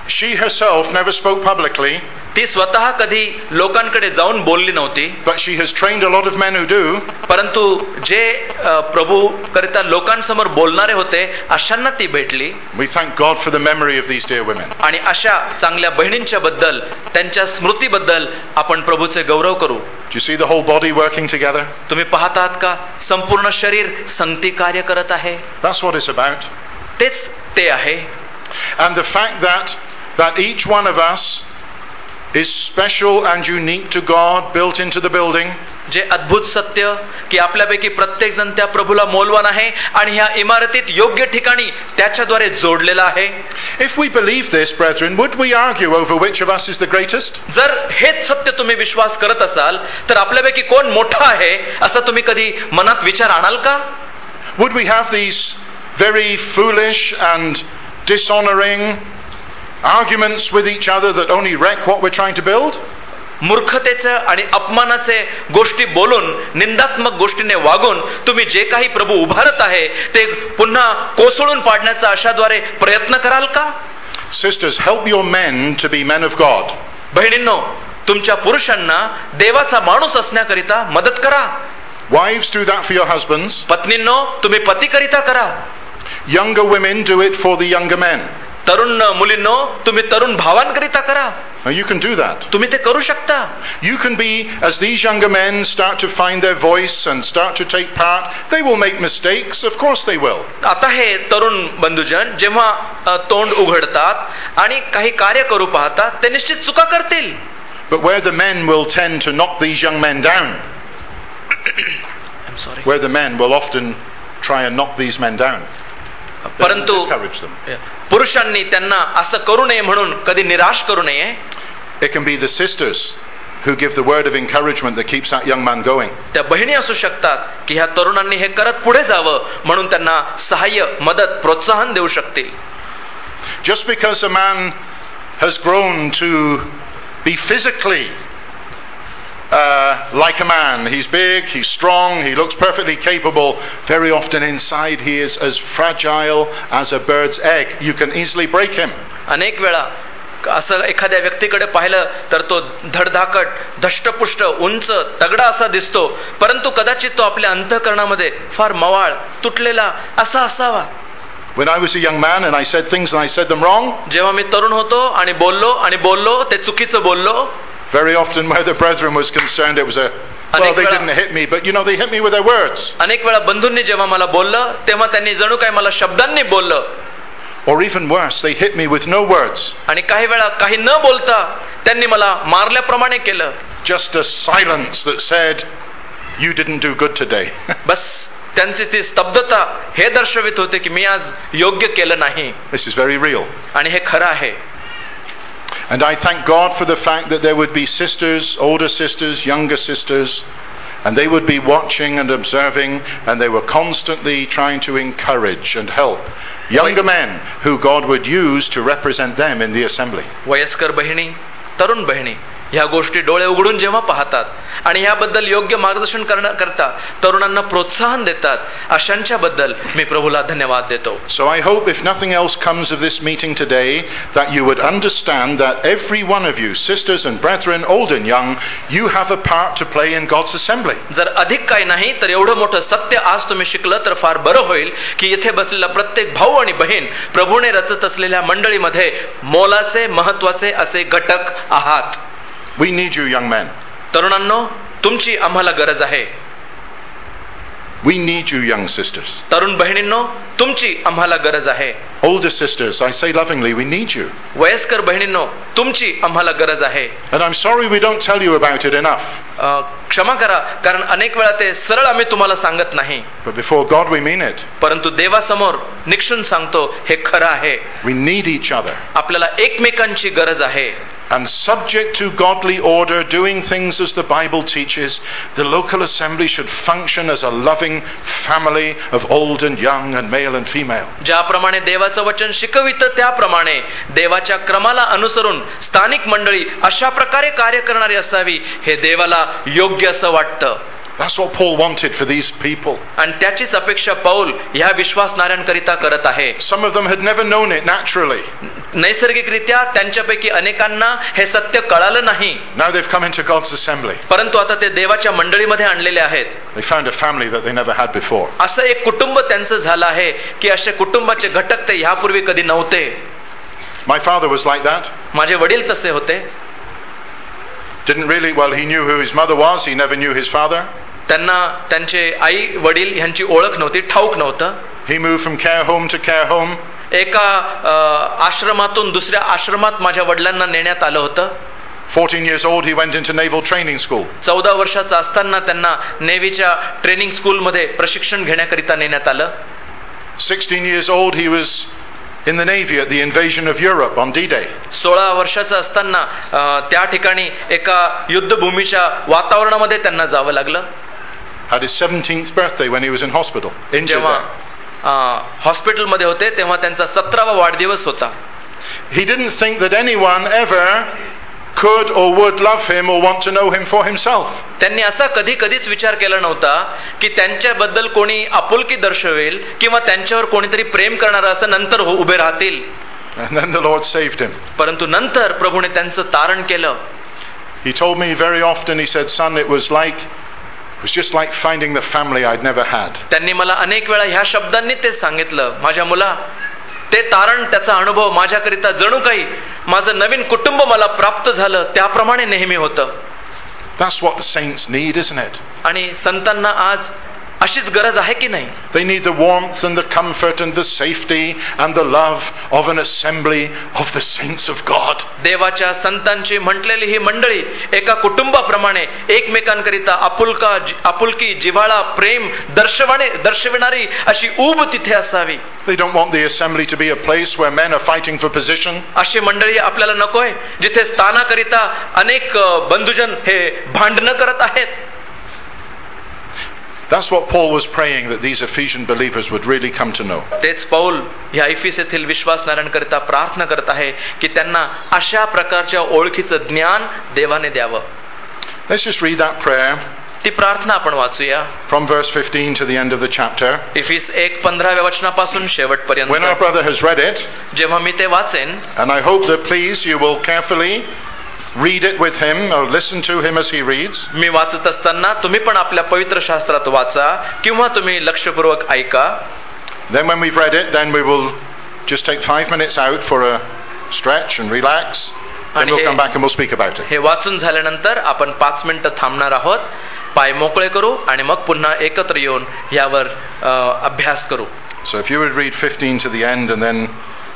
She herself never spoke publicly, ती स्वतः कधी लोकांकडे जाऊन बोलली नव्हती, but she has trained a lot of men who do. परंतु जे प्रभू करिता लोकांसमोर बोलणारे होते अशांना ती भेटली. We thank God for the memory of these dear women. आणि अशा चांगल्या बहिणींच्या बद्दल, त्यांच्या स्मृतीबद्दल आपण प्रभूचे गौरव करू. Do you see the whole body working together? तुम्ही पाहत आहात का संपूर्ण शरीर संगती कार्य करत आहे? That's what it's about. तेच ते आहे. And the fact that that each one of us is special and unique to God, built into the building. जे अद्भुत सत्य की आपल्यापैकी प्रत्येक जण त्या प्रभूला मौल्यवान आहे आणि ह्या इमारतीत योग्य ठिकाणी त्याच्याद्वारे जोडलेला आहे. If we believe this, brethren, would we argue over which of us is the greatest? जर हेच सत्य तुम्ही विश्वास करत असाल तर आपल्यापैकी कोण मोठा आहे असं तुम्ही कधी मनात विचार आणाल का? Would we have these very foolish and dishonoring arguments with each other that only wreck what we're trying to build? मूर्खतेचे आणि अपमानाचे गोष्टी बोलून, निंदात्मक गोष्टीने वागून तुम्ही जे काही प्रभू उभारत आहे ते पुन्हा कोसळून पाडण्याचा अशाद्वारे प्रयत्न कराल का? Sisters, help your men to be men of God. बहिणींनो, तुमच्या पुरुषांना देवाचा माणूस असण्याकरिता मदत करा. Wives, do that for your husbands. पत्नींनो, तुम्ही पतीकरिता करा. Younger women, do it for the younger men. तरुण मुलींनो, तुम्ही तरुण भावांकरिता करा. Now you can do that. तुम्ही ते करू शकता. You can be, as these younger men start to find their voice and start to take part, they will make mistakes, of course they will. आता हे तरुण बंधुजन जेव्हा तोंड उघडतात आणि काही कार्य करू पाहतात ते निश्चित चुका करतील. But where the men will tend to knock these young men down, I'm sorry. where the men will often try and knock these men down, परंतु discourage them. पुरुषांनी त्यांना असं करू नये म्हणून कधी निराश करू नये. It can be the sisters who give the word of encouragement that keeps that young man going. त्या बहिणी असू शकतात की ह्या तरुणांनी हे करत पुढे जावं म्हणून त्यांना सहाय्य, मदत, प्रोत्साहन देऊ शकतील. Just because a man has grown to be physically Uh, like a man, he's big, he's strong, he looks perfectly capable, very often inside he is as fragile as a bird's egg. You can easily break him. अनेक वेळा असं एखाद्या व्यक्तीकडे पाहिलं तर तो धडधाकट, धष्टपुष्ट, उंच, तगडा असा दिसतो, परंतु कदाचित तो आपल्या अंतःकरणामध्ये फार मवाळ, तुटलेला असा असावा. When I was a young man and I said things and I said them wrong, जेव्हा मी तरुण होतो आणि बोललो आणि बोललो ते चुकीचं बोललो, very often where the brethren was concerned, it was a, well, they didn't hit me, but you know, they hit me with their words. अनेक वेळा बंधूंनी जेव्हा मला बोललं तेव्हा त्यांनी जणू काय मला शब्दांनी बोललं. Or even worse, they hit me with no words. आणि काही वेळा काही न बोलता त्यांनी मला मारल्याप्रमाणे केलं. Just a silence that said, you didn't do good today. बस त्यांची ती स्तब्धता हे दर्शवित होते की मी आज योग्य केलं नाही. This is very real. आणि हे खरं आहे. And I thank God for the fact that there would be sisters, older sisters, younger sisters, and they would be watching and observing, and they were constantly trying to encourage and help younger men who God would use to represent them in the assembly. वयस्कर बहिणी, तरुण बहिणी ह्या गोष्टी डोळे उघडून जेव्हा पाहतात आणि ह्याबद्दल योग्य मार्गदर्शन करता तरुणांना प्रोत्साहन देतात, अशांच्या बद्दल मी प्रभूला धन्यवाद देतो. So I hope if nothing else comes of this meeting today, that you would understand that every one of you, sisters and brethren, old and young, you have a part to play in God's assembly. जर अधिक काही नाही तर एवढं मोठं सत्य आज तुम्ही शिकलं तर फार बरं होईल की इथे बसलेला प्रत्येक भाऊ आणि बहीण प्रभूने रचत असलेल्या मंडळीमध्ये मोलाचे, महत्वाचे असे घटक आहात. We need you, young men. तरुणांनो, तुमची आम्हाला गरज आहे. We need you, young sisters. तरुण बहिणींनो, तुमची आम्हाला गरज आहे. Older sisters, I say lovingly, we need you. वयस्कर बहिणींनो, तुमची आम्हाला गरज आहे. And I'm sorry we don't tell you about it enough. क्षमा करा, कारण अनेक वेळा ते सरळ आम्ही तुम्हाला सांगत नाही. But before God we mean it. परंतु देवासमोर निक्षून सांगतो हे खरं आहे. We need each other. आपल्याला एकमेकांची गरज आहे. And subject to godly order, doing things as the Bible teaches, the local assembly should function as a loving family of old and young and male and female. ज्याप्रमाणे देवाचं वचन शिकवितं त्याप्रमाणे देवाच्या क्रमाला अनुसरून स्थानिक मंडळी अशा प्रकारे कार्य करणारी असावी हे देवाला योग्य असं वाटतं. That's what Paul wanted for these people. आणि त्याचीच अपेक्षा पौल ह्या विश्वासणाऱ्यांकरिता करत आहे. Some of them had never known it naturally. नैसर्गिकरित्या त्यांच्यापैकी अनेकांना हे सत्य कळालं नाही. Now they've come into God's assembly. परंतु आता ते देवाच्या मंडळीमध्ये आणलेले आहेत. They found a family that they never had before. असं एक कुटुंब त्यांचं झालं आहे की असे कुटुंबाचे घटक ते ह्यापूर्वी कधी नव्हते. My father was like that. माझे वडील तसे होते. Didn't really, well, he knew who his mother was. He never knew his father. त्यांना त्यांचे आई वडील ह्यांची ओळख नव्हती, ठाऊक नव्हतं. He moved from care home to care home. एका आश्रमातून दुसऱ्या आश्रमात माझ्या वडिलांना नेण्यात आलं होतं. fourteen years old, he went into naval training school. चौदा वर्षाचा असताना त्यांना नेव्हीच्या ट्रेनिंग स्कूल मध्ये प्रशिक्षण घेण्याकरिता नेण्यात आलं. sixteen years old, he was in the Navy at the invasion of Europe on D-Day. सोळा वर्षाचा असताना त्या ठिकाणी एका युद्धभूमीच्या वातावरणामध्ये त्यांना जावं लागलं. Had his seventeenth birthday when he was in hospital. जेव्हा हॉस्पिटलमध्ये होते तेव्हा त्यांचा सतरावा वाढदिवस होता. He didn't think that anyone ever could or would love him or want to know him for himself. त्यांनी असा कधी कधीच विचार केला नव्हता की त्यांच्याबद्दल कोणी आपुलकी दर्शवेल किंवा त्यांच्यावर कोणीतरी प्रेम करणारं असं नंतर उभे राहतील. And then the Lord saved him. परंतु नंतर प्रभूने त्यांचं तारण केलं. He told me very often, he said, son, it was like it was just like finding the family I'd never had. त्यांनी मला अनेक वेळा ह्या शब्दांनी ते सांगितलं, माझ्या मुला, ते तारण त्याचा अनुभव माझ्याकरिता जणू काही माझं नवीन कुटुंब मला प्राप्त झालं त्याप्रमाणे नेहमी होतं. That's what the saints need, isn't it? आणि संतांना आज अशीच गरज आहे की नाही? They need the warmth and the comfort and the safety and the love of an assembly of the saints of God. देवाच्या संतांची म्हटलेली ही मंडळी एका कुटुंबाप्रमाणे एकमेकांकरिता आपुलका आपुलकी जिव्हाळा प्रेम दर्शवणे दर्शविणारी अशी ऊब तिथे असावी. They don't want the assembly to be a place where men are fighting for position. अशी मंडळी आपल्याला नकोय जिथे स्थानाकरिता अनेक बंधुजन हे भांडणं करत आहेत. That's what Paul was praying, that these Ephesian believers would really come to know. तेच पौल ह्या इफिसेतील विश्वासणाऱ्यांकरिता प्रार्थना करत आहे की त्यांना अशा प्रकारच्या ओळखीचं ज्ञान देवाने द्यावं. Let's just read that prayer. ती प्रार्थना आपण वाचूया. From verse fifteen to the end of the chapter. इफिस एक पंधराव्या वचनापासून शेवटपर्यंत. When our brother has read it, जेव्हा मी ते वाचेन, and I hope that please you will carefully read it with him or listen to him as he reads. मी वाचत असताना तुम्ही पण आपल्या पवित्र शास्त्रात वाचा किंवा तुम्ही लक्षपूर्वक ऐका. Then when we've read it, then we will just take five minutes out for a stretch and relax. Then we'll come back and we'll speak about it. हे वाचून झाल्यानंतर आपण पाच मिनिटं थांबणार आहोत, पाय मोकळे करू आणि मग पुन्हा एकत्र येऊन यावर अभ्यास करू. So if you would read fifteen to the end and then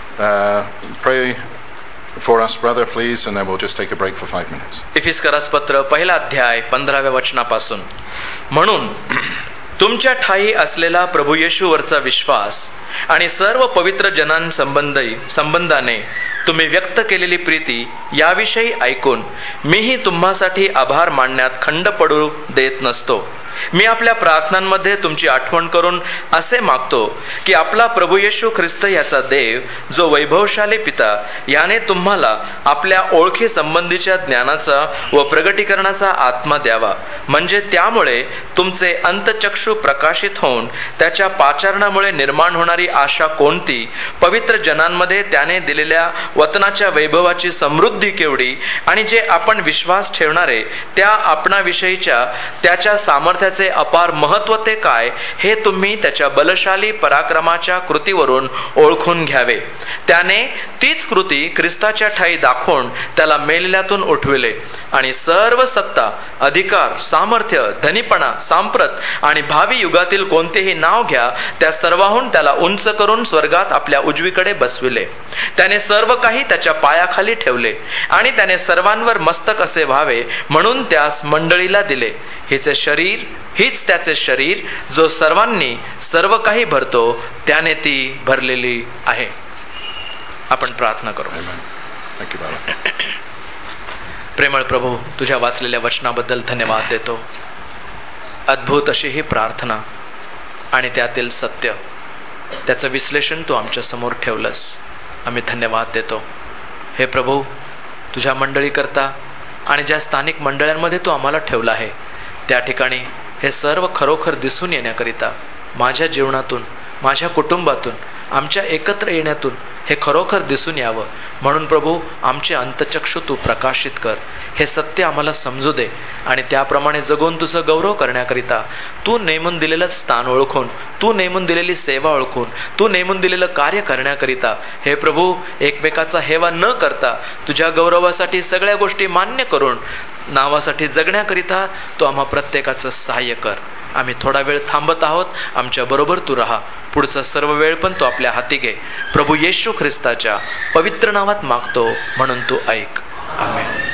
uh, pray for us, brother, please, and then we'll just take a break for five minutes. इफिसकरास पत्र पहिला अध्याय पंधराव्या वचनापासून. म्हणून तुमच्या ठाई असलेला प्रभू येशूवरचा विश्वास आणि सर्व पवित्र जनांसंबंधी संबंधाने तुम्ही व्यक्त केलेली प्रीती याविषयी ऐकून मीही तुम्हासाठी आभार मानण्यात खंड पडू देत नसतो. मी आपल्या प्रार्थनांमध्ये तुमची आठवण करून असे मागतो की आपला प्रभू येशू ख्रिस्त याचा देव, जो वैभवशाली पिता, याने तुम्हाला आपल्या ओळखी संबंधीच्या ज्ञानाचा व प्रगटीकरणाचा आत्मा द्यावा, म्हणजे त्यामुळे तुमचे अंतचक्षु प्रकाशित होऊन त्याच्या पाचारणामुळे निर्माण होणारी आशा कोणती, पवित्र जनांमध्ये त्याने दिलेल्या वतनाच्या वैभवाची समृद्धी केवढी आणि जे आपण विश्वास ठेवणारे त्या आपणाविषयीच्या त्याच्या सामर्थ्याचे अपार महत्व ते काय, हे तुम्ही त्याच्या बलशाली पराक्रमाच्या कृतीवरून ओळखून घ्यावे. त्याने तीच कृती ख्रिस्ताच्या ठाई दाखवून त्याला मेलेल्यातून उठविले आणि सर्व सत्ता, अधिकार, सामर्थ्य, धनीपणा, सांप्रत आणि भावी युगातील कोणतेही नाव घ्या, त्या सर्वाहून त्याला उंच करून स्वर्गात आपल्या उजवीकडे बसविले. त्याने सर्व काही त्याच्या पायाखाली ठेवले आणि त्याने सर्वांवर मस्तक असे व्हावे म्हणून त्यास मंडळीला दिले. हिचे शरीर हीच त्याचे शरीर, जो सर्वांनी सर्व काही भरतो, त्याने ती भरलेली आहे. आपण प्रार्थना करू. प्रेमळ प्रभू, तुझ्या वाचलेल्या वचनाबद्दल धन्यवाद देतो. अद्भुत अशी ही प्रार्थना आणि त्यातील सत्य, त्याचं विश्लेषण तू आमच्या समोर ठेवलंस. आम्ही धन्यवाद देतो. हे प्रभू, तुझ्या मंडळी करता आणि ज्या स्थानिक मंडळांमध्ये तू आम्हाला ठेवला आहे त्या ठिकाणी हे सर्व खरोखर दिसून येण्याकरिता माझ्या जीवनातून, माझ्या कुटुंबातून, आमच्या एकत्र येण्यातून हे खरोखर दिसून यावं म्हणून प्रभू आमचे अंतचक्षु तू प्रकाशित कर. हे सत्य आम्हाला समजू दे आणि त्याप्रमाणे जगून तुझं गौरव करण्याकरिता तू नेमून दिलेलं स्थान ओळखून, तू नेमून दिलेली सेवा ओळखून, तू नेमून दिलेलं कार्य करण्याकरिता हे प्रभू एकमेकाचा हेवा न करता तुझ्या गौरवासाठी सगळ्या गोष्टी मान्य करून नावासाठी जगण्याकरिता तू आम्हा प्रत्येकाचं सहाय्य कर. आम्ही थोडा वेळ थांबत आहोत, आमच्या बरोबर तू राहा. पुढचा सर्व वेळ पण तू आपल्या हाती घे. प्रभू येशू ख्रिस्ताच्या पवित्र नावात मागतो म्हणून तू ऐक. आमेन.